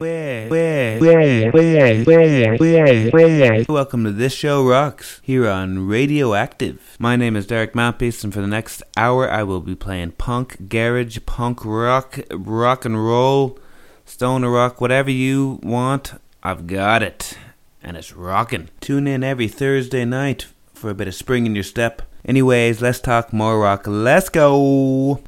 Welcome to This Show Rocks here on Radioactive. My name is Derek Mountpiece, and for the next hour I will be playing punk, garage, punk rock, rock and roll, stoner rock, whatever you want, I've got it. And it's rockin'. Tune in every Thursday night for a bit of spring in your step. Anyways, let's talk more rock. Let's go!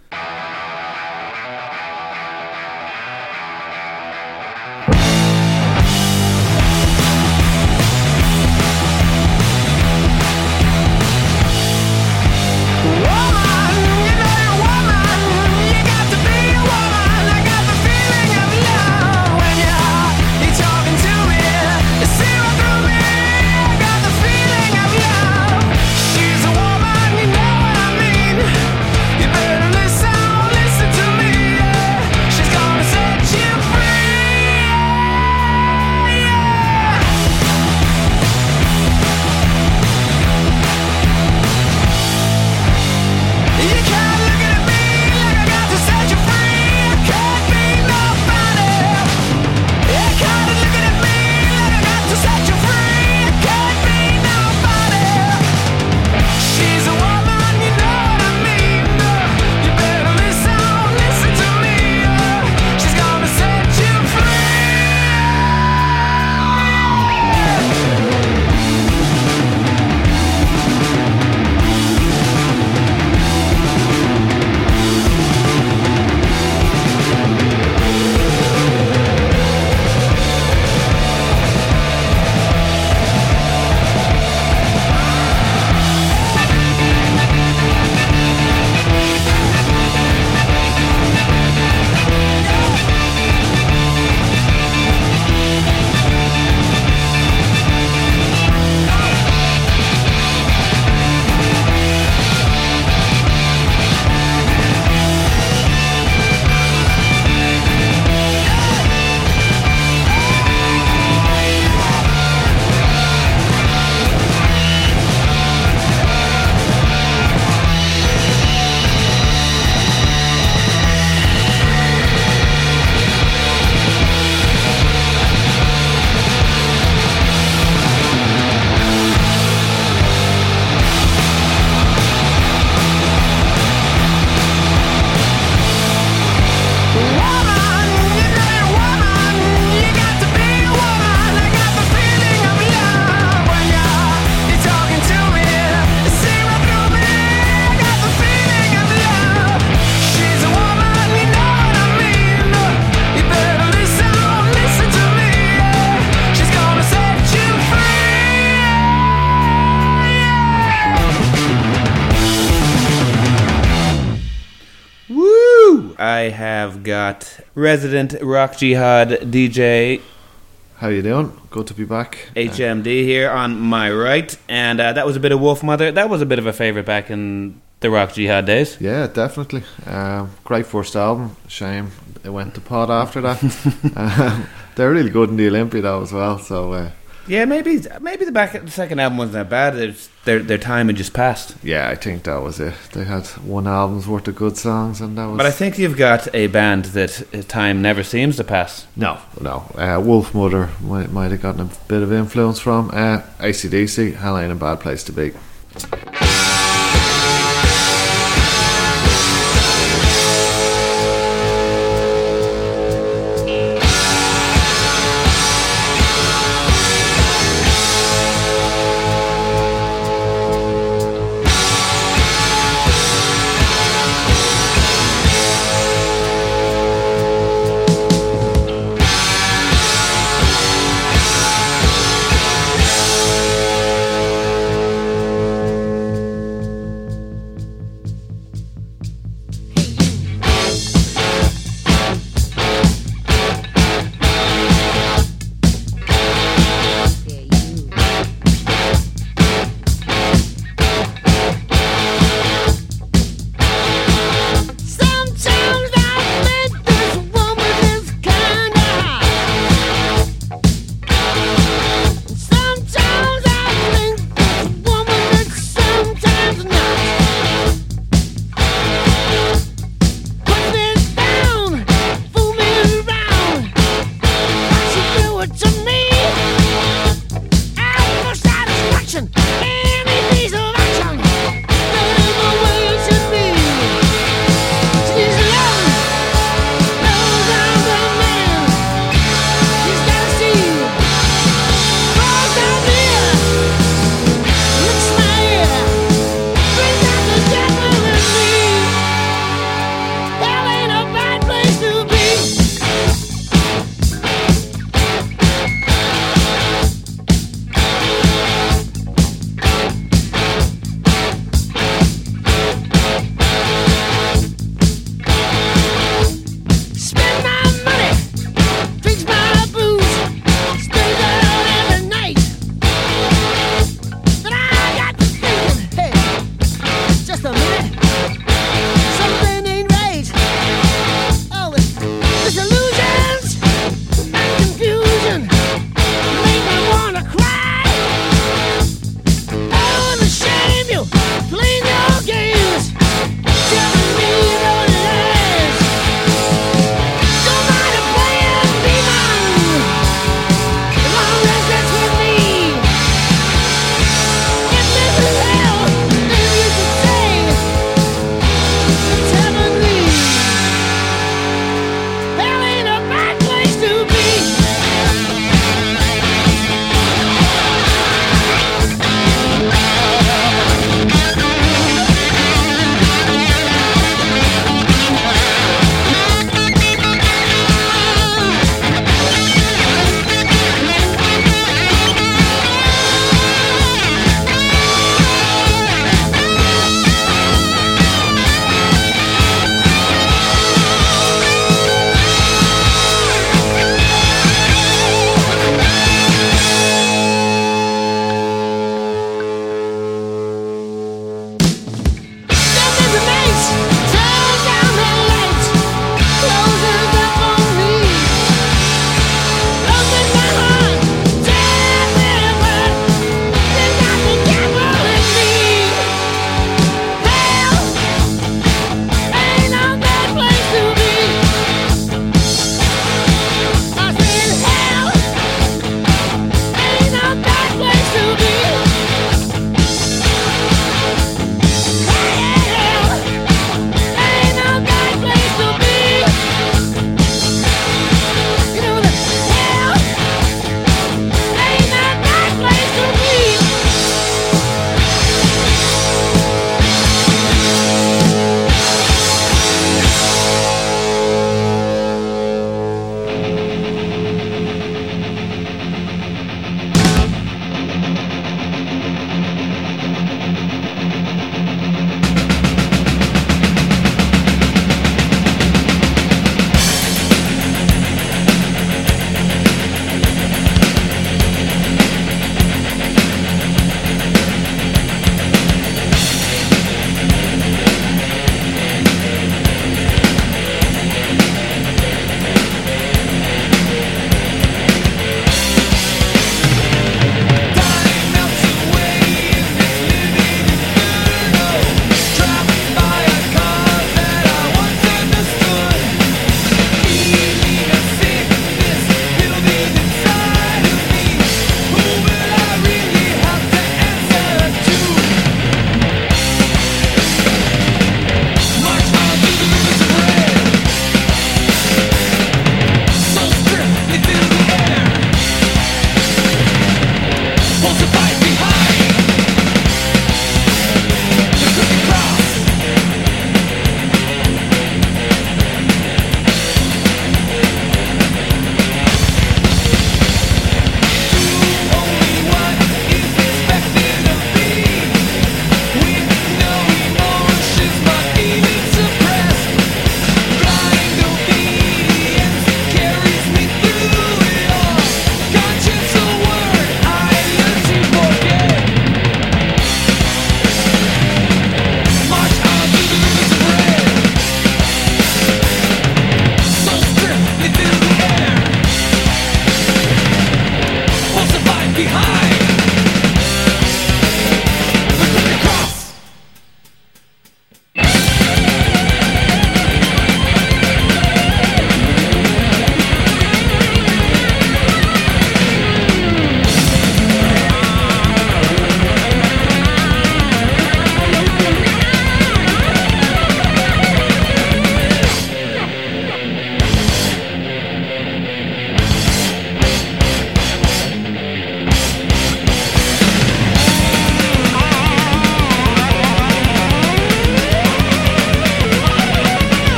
I have got resident Rock Jihad DJ. How you doing? Good to be back. HMD here on my right, and that was a bit of Wolfmother. That was a bit of a favourite back in the Rock Jihad days. Yeah, definitely. Great first album. Shame it went to pot after that. They're really good in the Olympia though as well. So yeah, maybe the second album wasn't that bad. Their time had just passed. Yeah, I think that was it. They had one album's worth of good songs, and that was. But I think you've got a band that time never seems to pass. No. Wolfmother might have gotten a bit of influence from AC/DC. Hell ain't a bad place to be. it to me. Out for satisfaction, any piece of action. That is the way it should be. She's young, knows I'm the man. She's got a seed, falls down here, licks my ear, brings out the devil in me. Hell ain't a bad place to be.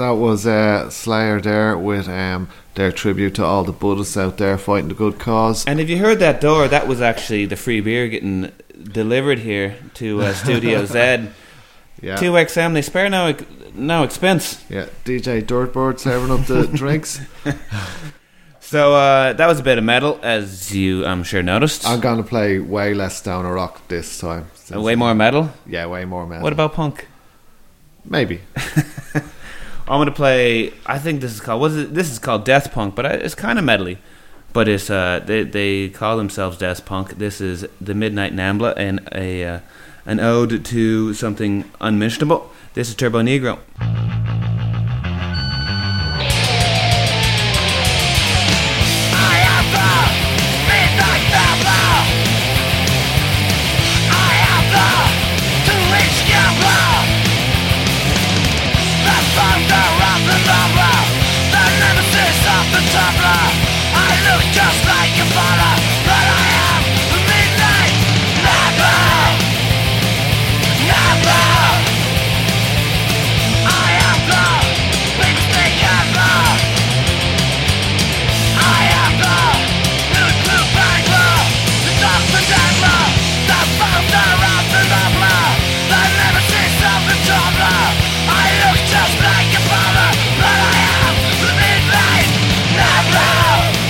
That was Slayer there with their tribute to all the Buddhists out there fighting the good cause. And if you heard that door, that was actually the free beer getting delivered here to Studio Z. Yeah. 2XM, they spare no expense. Yeah, DJ Dirtbird serving up the drinks. So that was a bit of metal, as you, I'm sure, noticed. I'm going to play way less stoner rock this time. Way more metal? Yeah, way more metal. What about punk? Maybe. I'm going to play, I think this is called, this is called Death Punk, but it's kind of metally. But it's they call themselves Death Punk. This is the Midnight Nambla and an ode to something unmentionable. This is Turbo Negro. Just like your father, but I am the midnight Nambla. I am the biggest thing ever. I am the new blue bangler, the Dr. Dangler, the founder of the Nambla, the nemesis of the Tumbler. I look just like your father, but I am the midnight Nambla.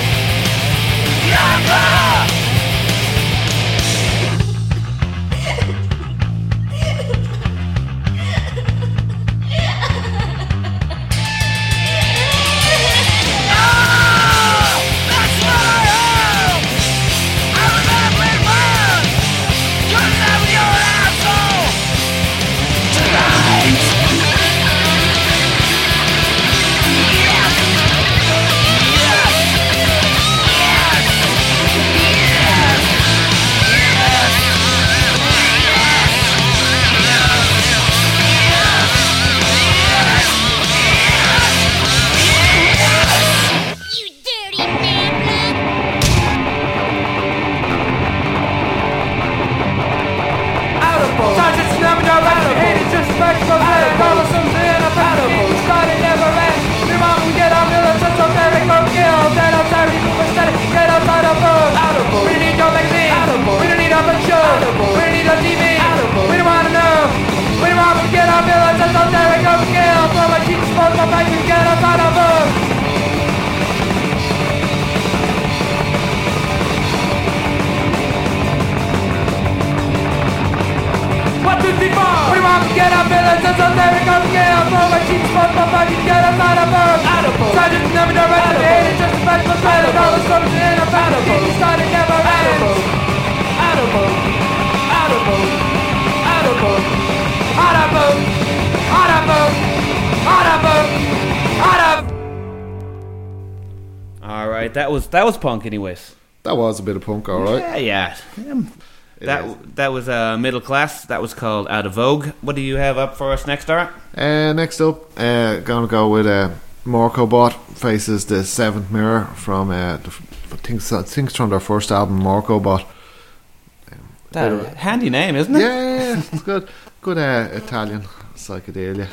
Alright, that was punk anyways. That was a bit of punk, alright. Yeah. That was Middle Class. That was called Out of Vogue. What do you have up for us next, Art? Next up, gonna go with Morcobot faces the Seventh Mirror from I think it's from their first album, Morcobot. Handy name, isn't it? Yeah, it's good. Good Italian psychedelia.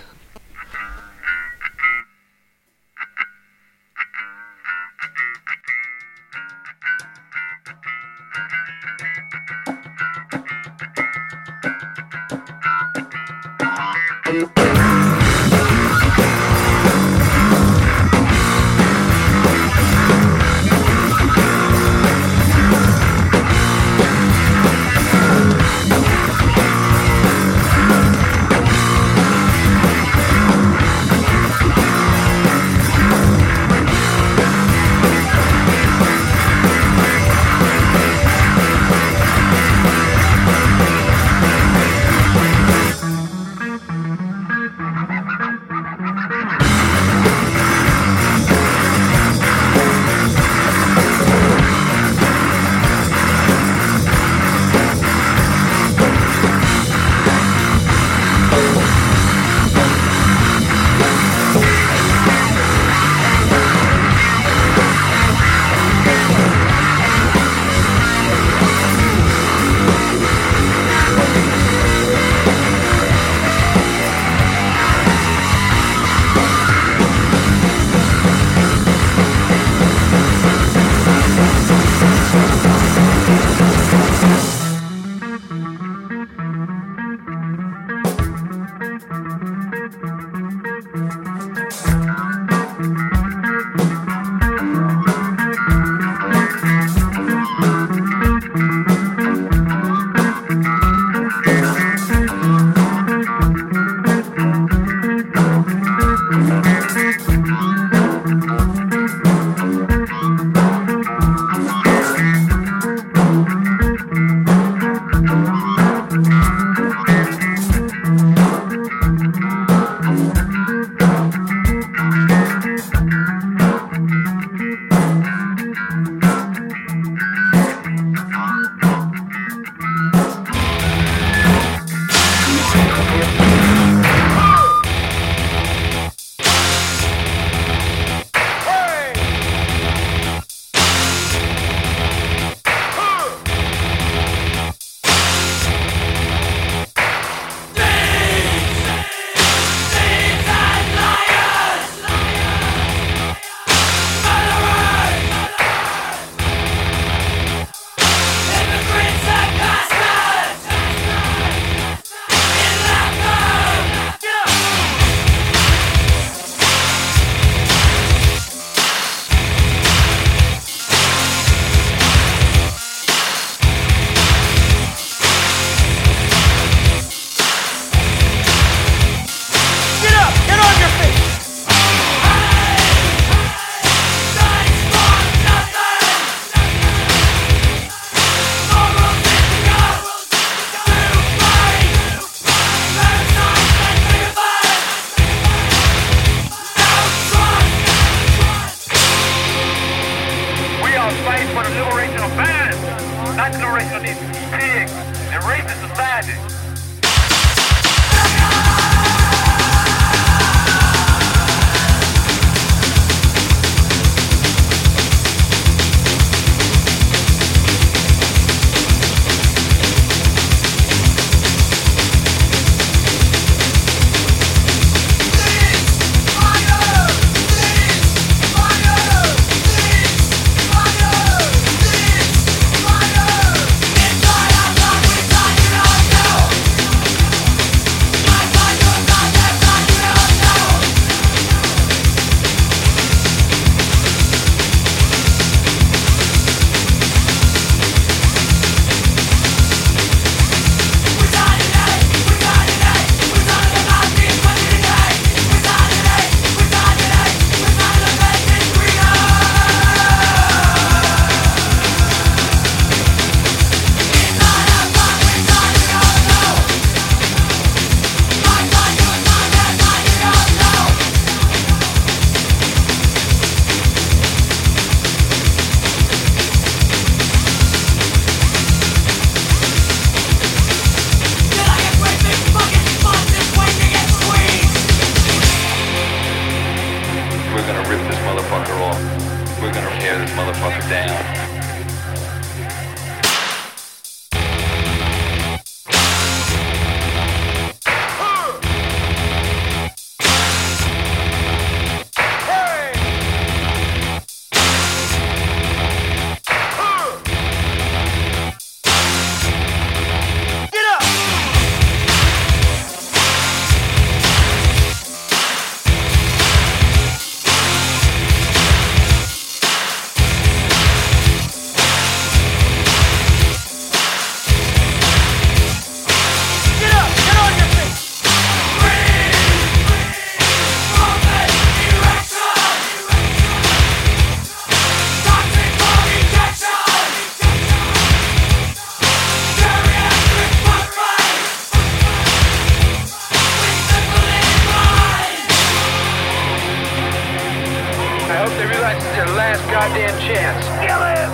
goddamn chance. Kill him!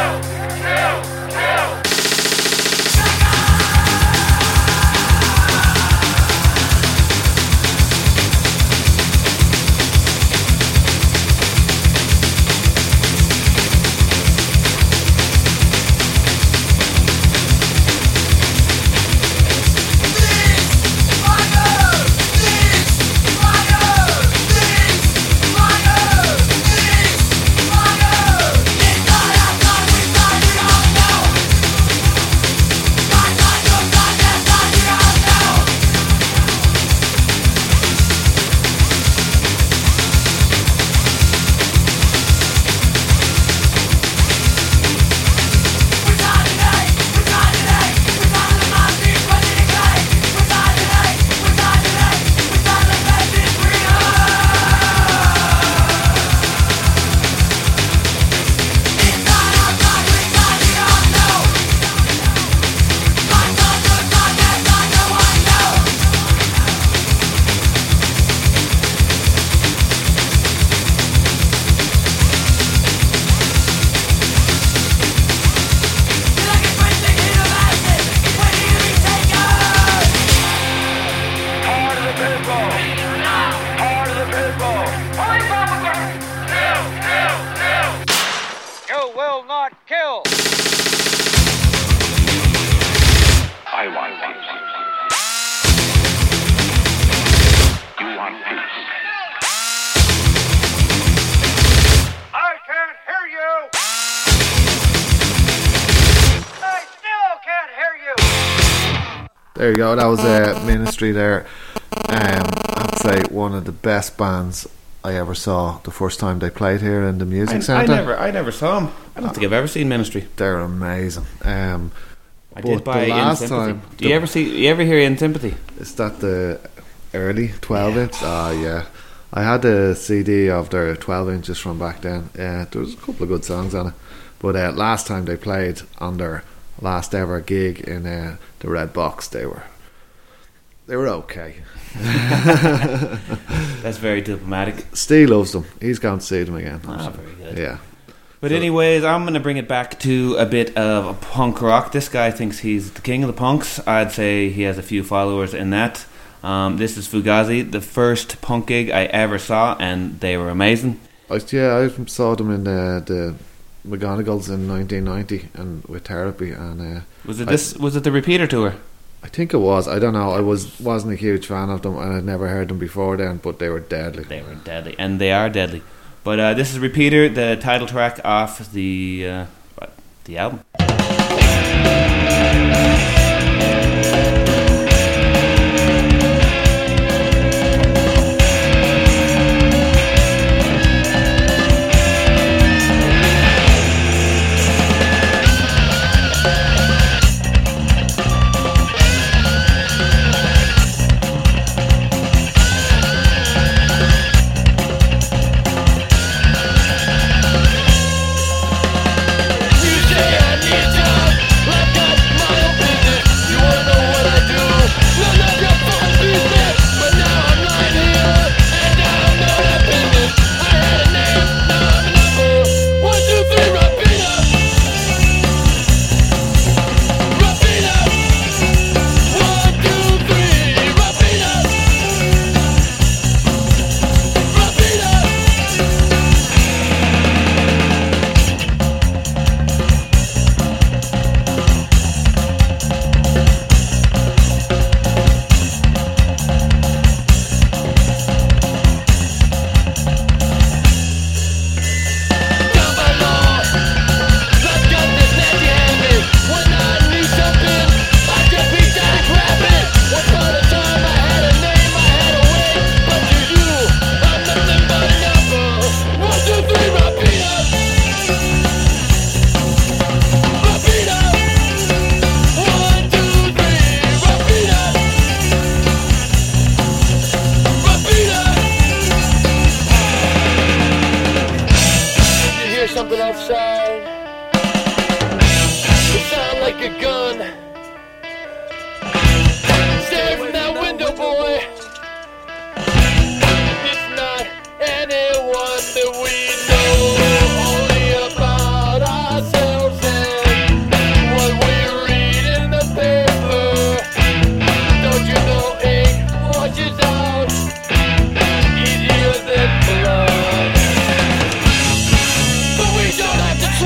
Kill! There you go. That was Ministry there. I'd say one of the best bands I ever saw the first time they played here in the music centre. I never saw them. I don't think I've ever seen Ministry. They're amazing. I did buy the In last Sympathy. time, Do you ever hear In Sympathy? is that the early 12 inch? Oh yeah, I had a CD of their 12 inches from back then. There was a couple of good songs on it. But last time they played on their last ever gig in the Red Box, they were okay. That's very diplomatic. Steve loves them. He's going to see them again. Very good. Yeah. But anyways, I'm going to bring it back to a bit of punk rock. This guy thinks he's the king of the punks. I'd say he has a few followers in that. This is Fugazi, the first punk gig I ever saw, and they were amazing. I saw them in the McGonagall's in 1990 and with Therapy, and Was it the Repeater tour? I think it was. I don't know. I wasn't a huge fan of them, and I'd never heard them before then, but they were deadly. They were deadly, and they are deadly. But this is Repeater, the title track off the album. But we don't have to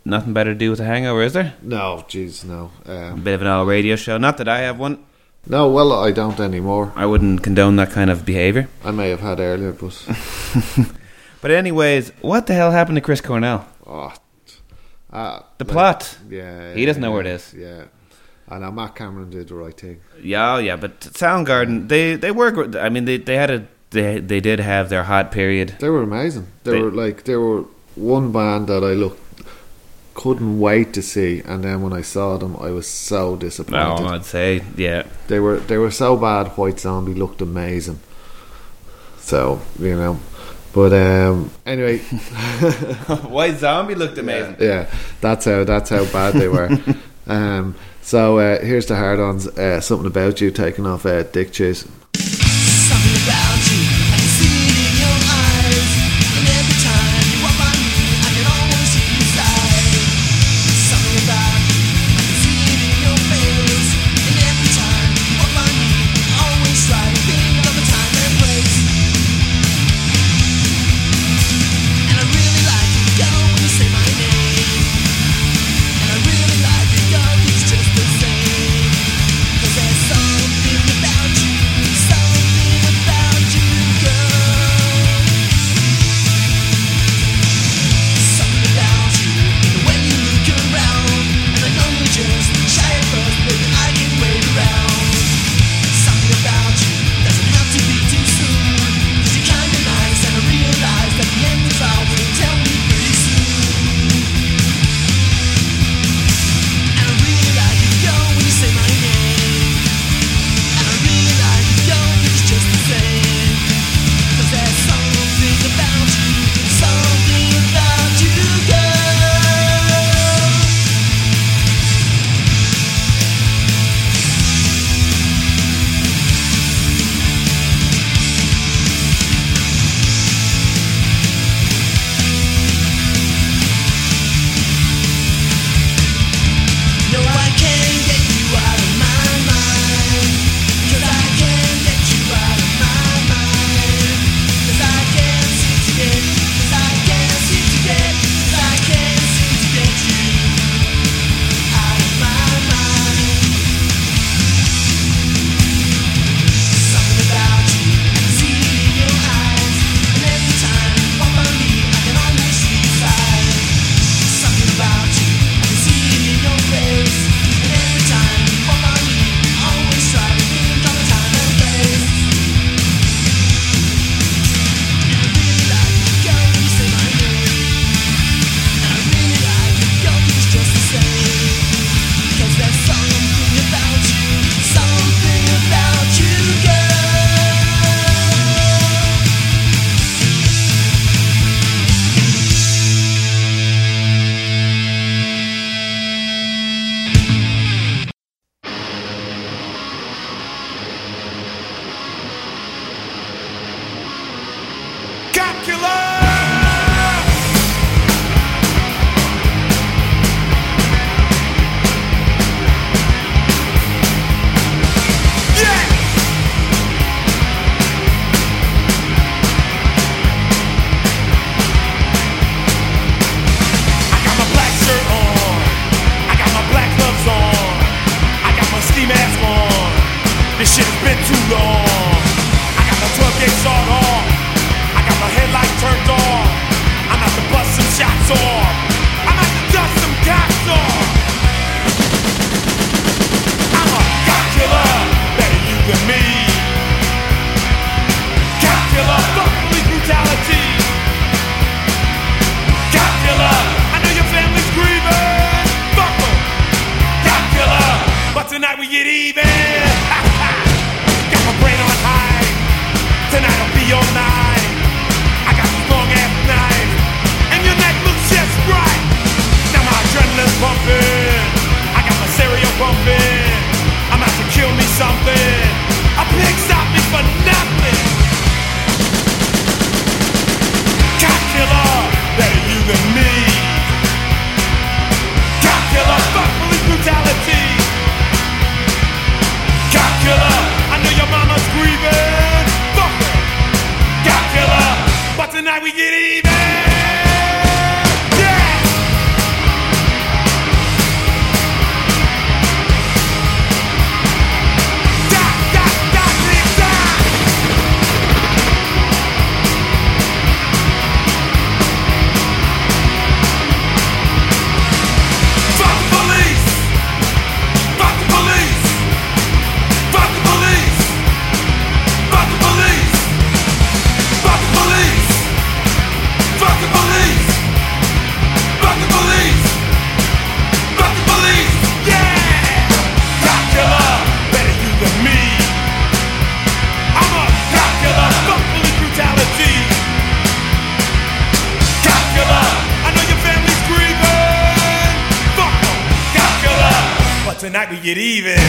nothing better to do with a hangover, is there? No, jeez, no. A bit of an all radio show. Not that I have one. No, well, I don't anymore. I wouldn't condone that kind of behaviour. I may have had earlier, but But anyways, what the hell happened to Chris Cornell? oh, The plot. Yeah, He doesn't know where it is. Yeah, I know Matt Cameron did the right thing. Yeah, but Soundgarden, they were. I mean, they did have their hot period. They were amazing. They were one band that I couldn't wait to see, and then when I saw them, I was so disappointed. No, I'd say, yeah. They were so bad. White Zombie looked amazing. So but anyway, White Zombie looked amazing. yeah, that's how bad they were. So here's the hard-ons. Something About You, taking off Dick Chase. Something about you, I can see it in your eyes. And every time you walk by me, I can almost see inside. Something about you, I can see it in your face. And every time you walk by me, I always try to think of a time and place. And I really like it, girl, when you say my name. And I really like it, girl, it's just the same. 'Cause there's something about you. But tonight we get even.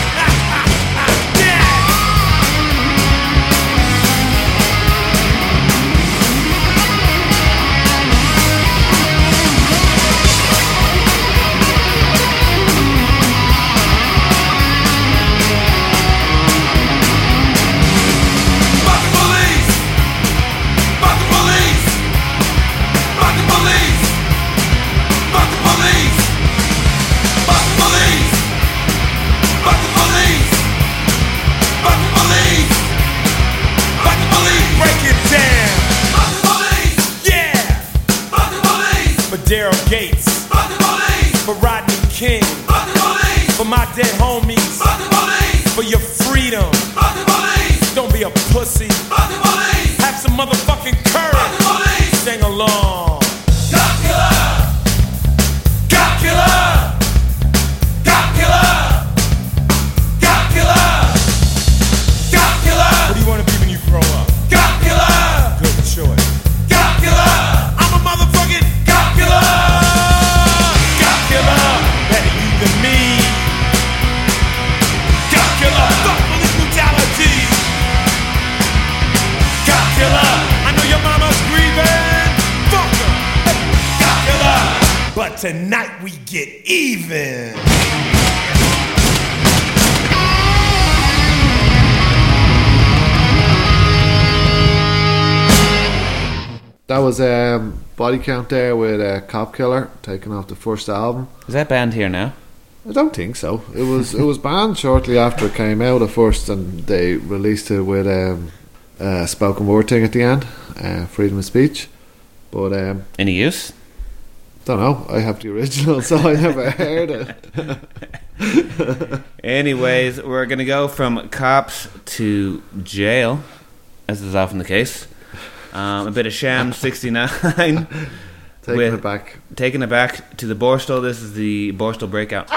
Daryl Gates, for Rodney King, for my dead homies, for your freedom. Don't be a pussy. Have some motherfucking courage. Sing along. God killer, God killer, God killer, God killer, God killer. What do you want to be when you grow up? God killer. Good choice. God killer. I'm a motherfucking God killer. God killer. Better you than me. God killer. Fuck police brutality. God killer. I know your mama's grieving. Fuck her. God killer. But tonight we get even. That was Body Count there with Cop Killer, taken off the first album. Is that band here now? I don't think so. It was banned shortly after it came out at first, and they released it with a spoken word thing at the end, freedom of speech. But Any use? don't know. I have the original, so I never heard it. Anyways, we're going to go from cops to jail, as is often the case. A bit of Sham 69. Taking it back. Taking it back to the Borstal. This is the Borstal Breakout.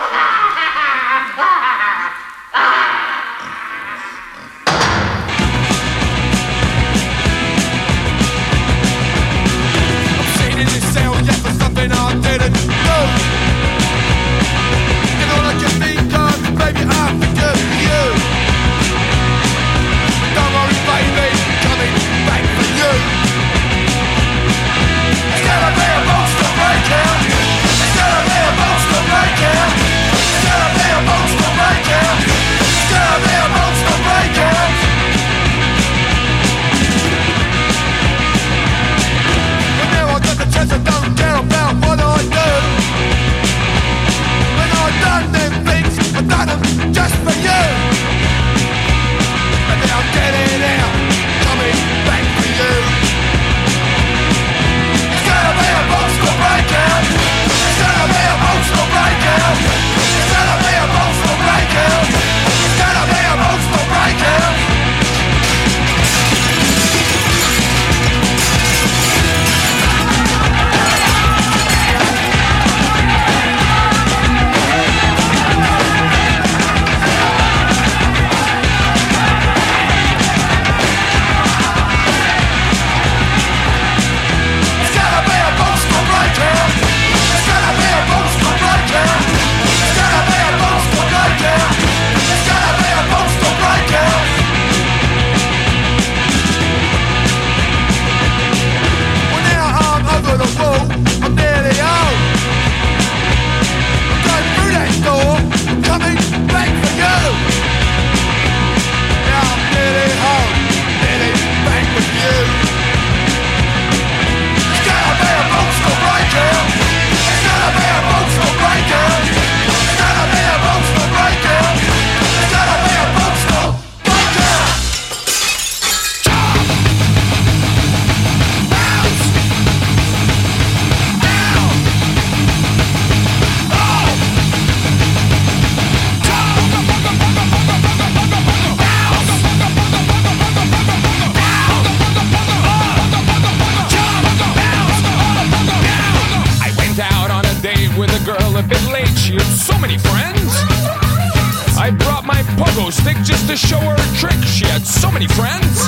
stick just to show her a trick. She had so many friends.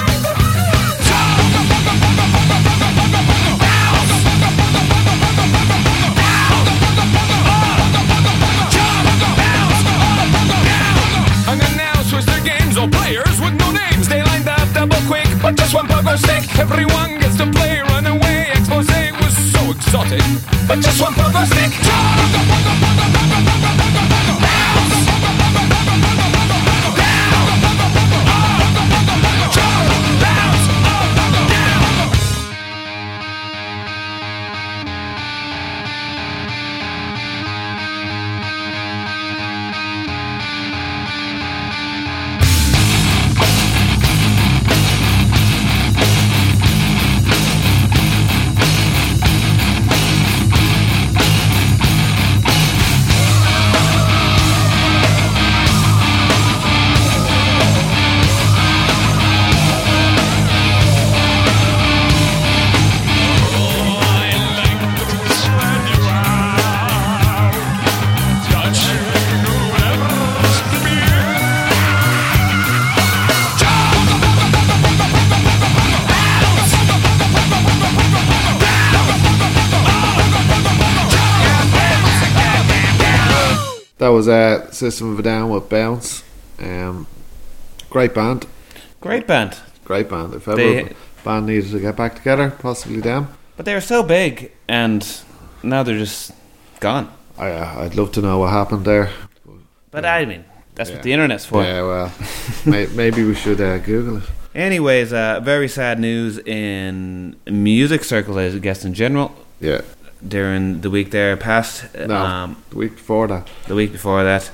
Everyone gets to play runaway. Expose was so exotic, but just one purpose. That was System of a Down with Bounce. Great band. Great band. Great band. If ever a band needed to get back together, possibly them. But they were so big, and now they're just gone. I'd love to know what happened there. But I mean, that's what the internet's for. Yeah, well, maybe we should Google it. Anyways, very sad news in music circles, I guess, in general. Yeah. During the week there past. No, the week before that. The week before that.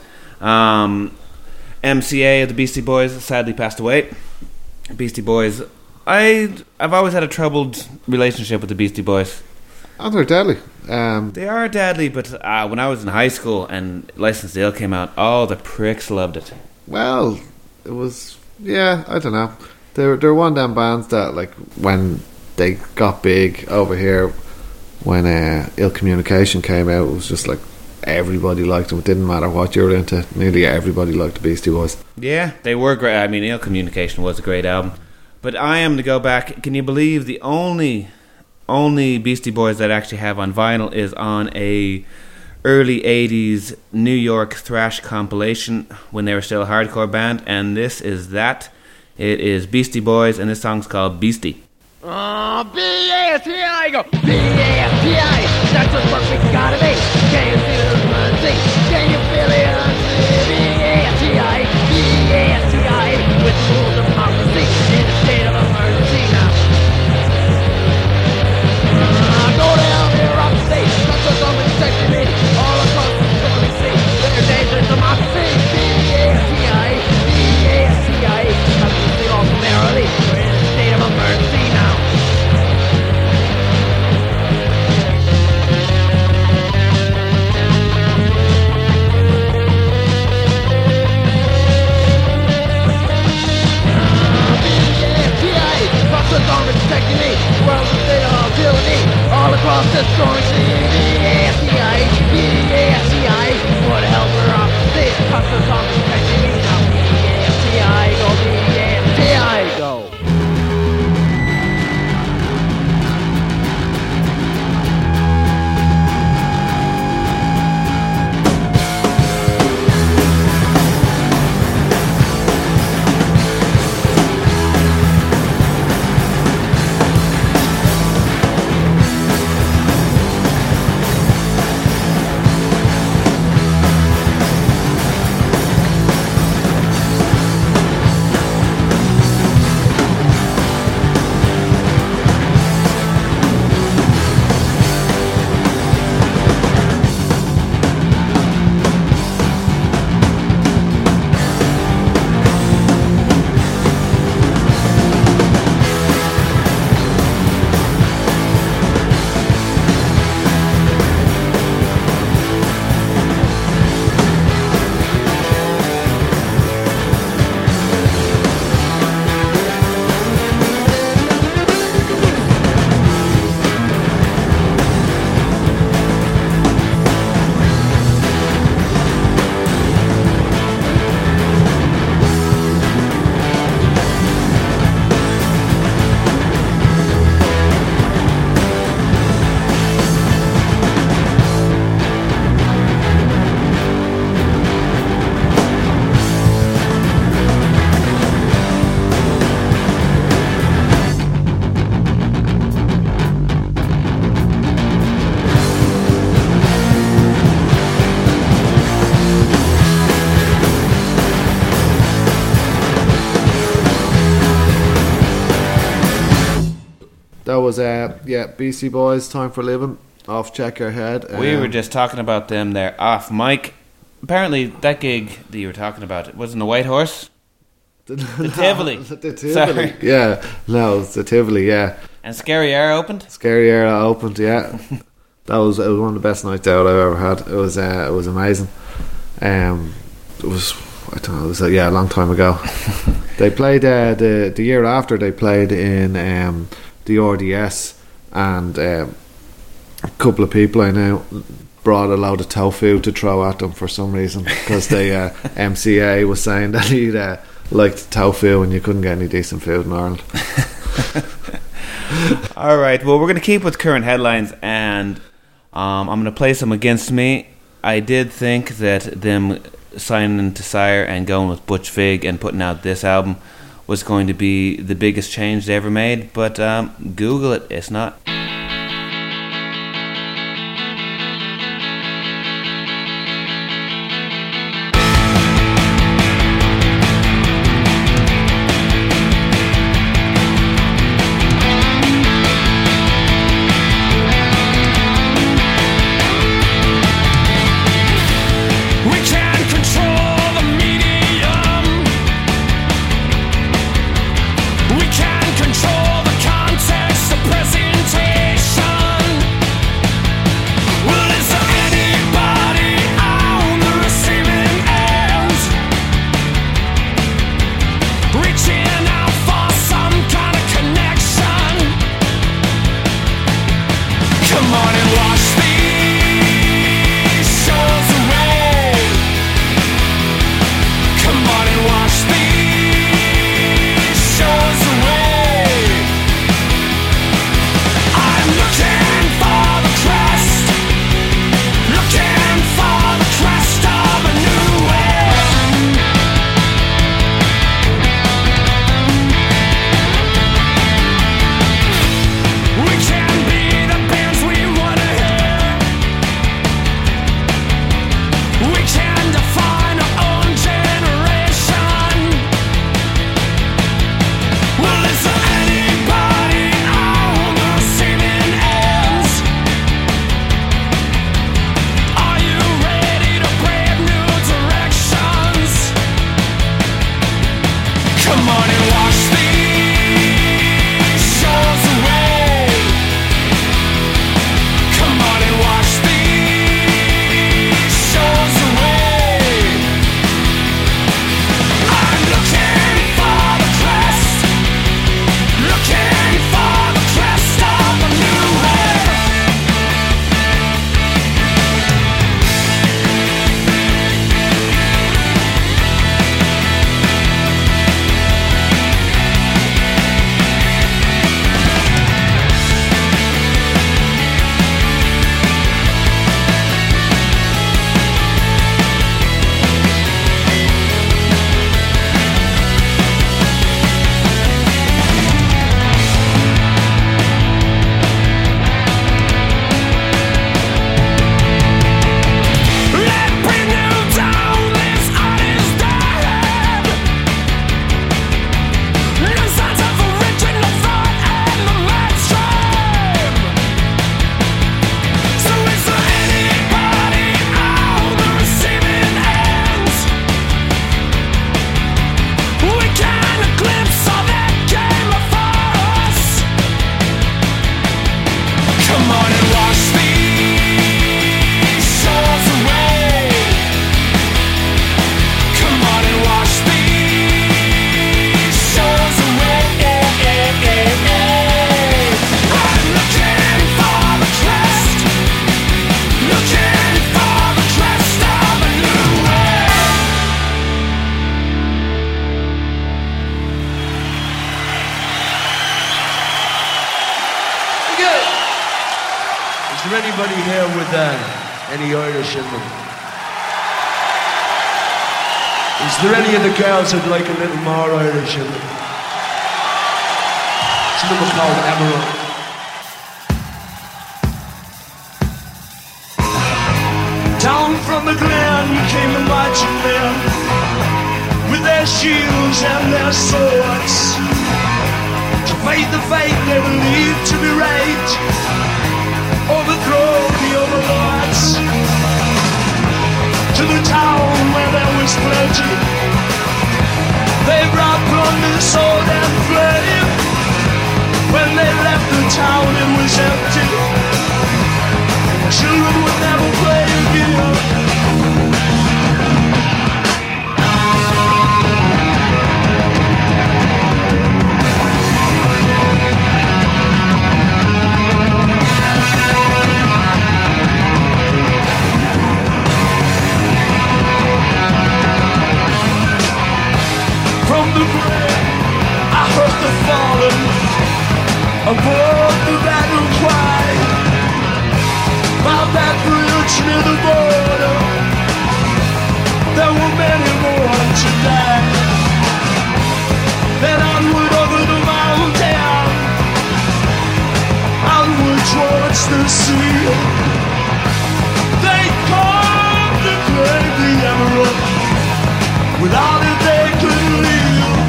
MCA of the Beastie Boys sadly passed away. Beastie Boys. I've always had a troubled relationship with the Beastie Boys. Oh, they're deadly. They are deadly, but when I was in high school and Licensed to Ill came out, all the pricks loved it. Well, it was, yeah, I don't know. They're one of them bands that, like, when they got big over here, when Ill Communication came out, it was just like everybody liked them. It didn't matter what you were into. Nearly everybody liked the Beastie Boys. Yeah, they were great. I mean, Ill Communication was a great album. But I am to go back. Can you believe the only Beastie Boys that I actually have on vinyl is on a early 80s New York thrash compilation when they were still a hardcore band, and this is that. It is Beastie Boys, and this song's called Beastie. B-A-S-T-I, go B-A-S-T-I, that's what perfect gotta be. Can you feel the mercy? Can you feel the urgency? B-A-S-T-I, B-A-S-T-I, with rules of democracy in a state of emergency now. Go down here, upstate, that's what somebody said to me. All across the stormy sea, there's dangerous democracy. B-A-S-T-I, B-A-S-T-I, obviously all summarily, we're in a state of emergency now. was Beastie Boys, Time for Living, off Check Your Head. We were just talking about them there off mic. Apparently, that gig that you were talking about, it wasn't the White Horse? The Tivoli. The Tivoli. Sorry. Yeah, no, it's the Tivoli, yeah. And Scary Air opened? Scary Air opened, yeah. It was one of the best nights out I've ever had. It was amazing. It was, I don't know, it was a long time ago. They played the year after. They played in the RDS, and a couple of people I know brought a load of tofu to throw at them for some reason, because the MCA was saying that he'd liked tofu and you couldn't get any decent food in Ireland. Alright, well, we're going to keep with current headlines, and I'm going to play some against me. I did think that them signing to Sire and going with Butch Vig and putting out this album was going to be the biggest change they ever made, but Google it, it's not. Anybody here with any Irish in them? Is there any of the girls who'd like a little more Irish in them? It's a little called Emerald. Down from the glen came the marching men with their shields and their swords to Fight the fight they believe to be right. Overthrow the overlords. To the town where there was plenty. They brought plunder, sword and flame. When they left the town it was empty. Children would never play again. From the grave, I heard the fallen above the battle cry. By that bridge near the border, there were many more to die. Then onward over the mountain, onward towards the sea. They come to claim the emerald. Without it they couldn't leave.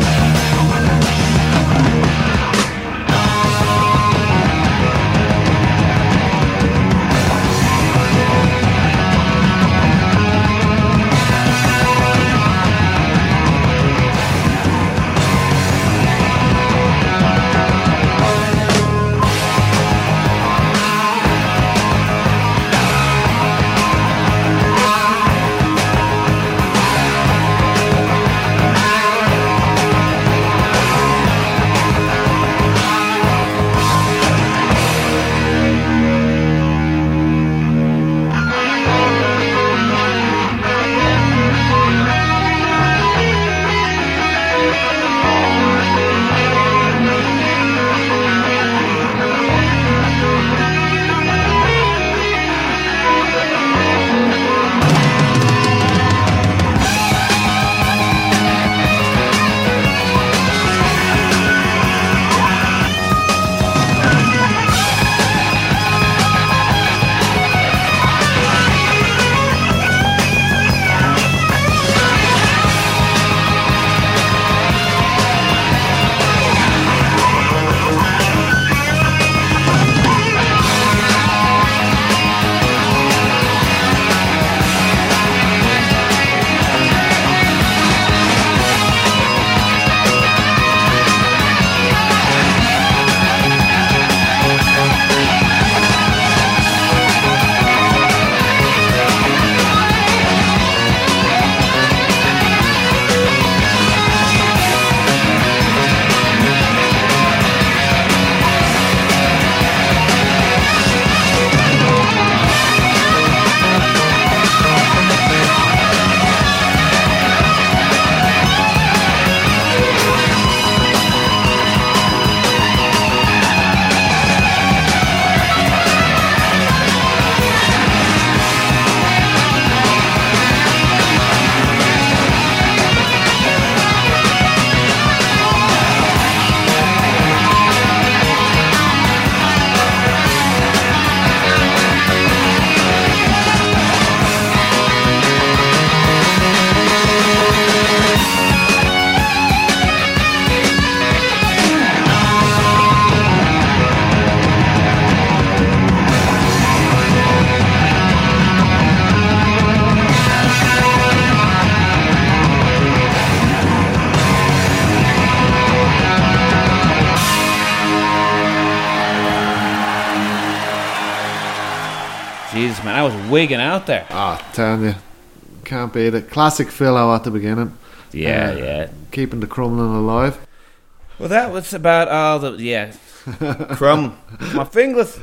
Jesus, man, I was wigging out there. Telling you, can't beat it. Classic Philo at the beginning. Yeah. Keeping the Crumlin alive. Well, that was about all the Crumb, my fingers,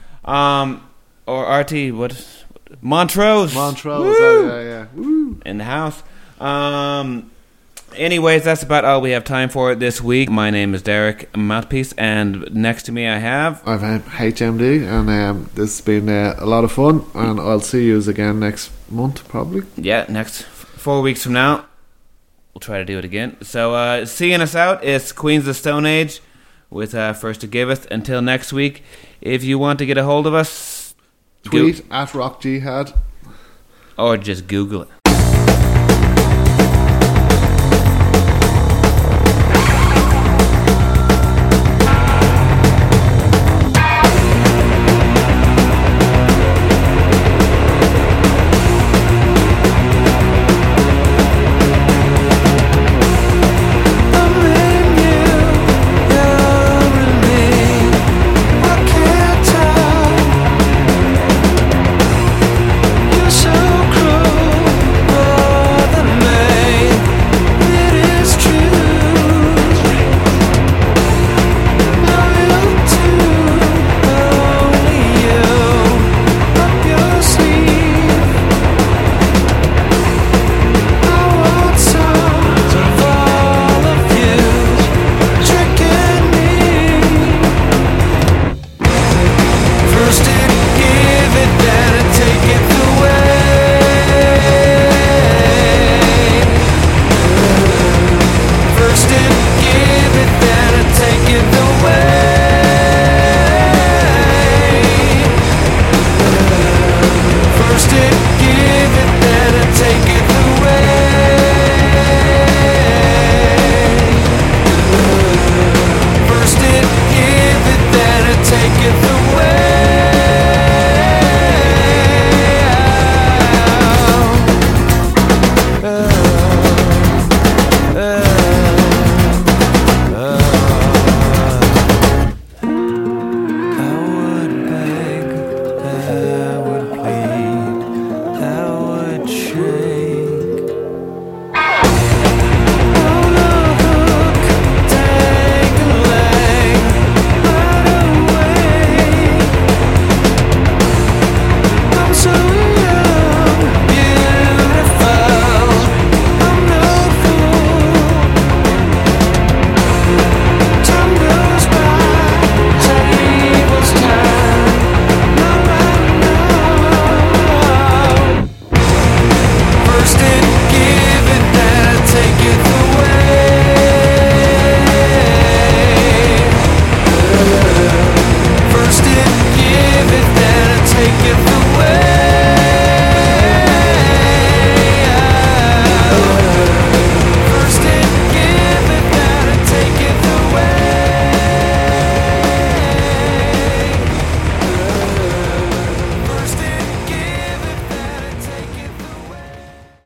or RT, what? Montrose. Woo! Yeah. Woo! In the house. Anyways, that's about all we have time for this week. My name is Derek Mouthpiece, and next to me I have HMD, and this has been a lot of fun, and I'll see you again next month, probably. Yeah, next 4 weeks from now. We'll try to do it again. So, seeing us out is Queens of the Stone Age with First to Giveth. Until next week, if you want to get a hold of us, tweet at Rock Jihad, or just Google it.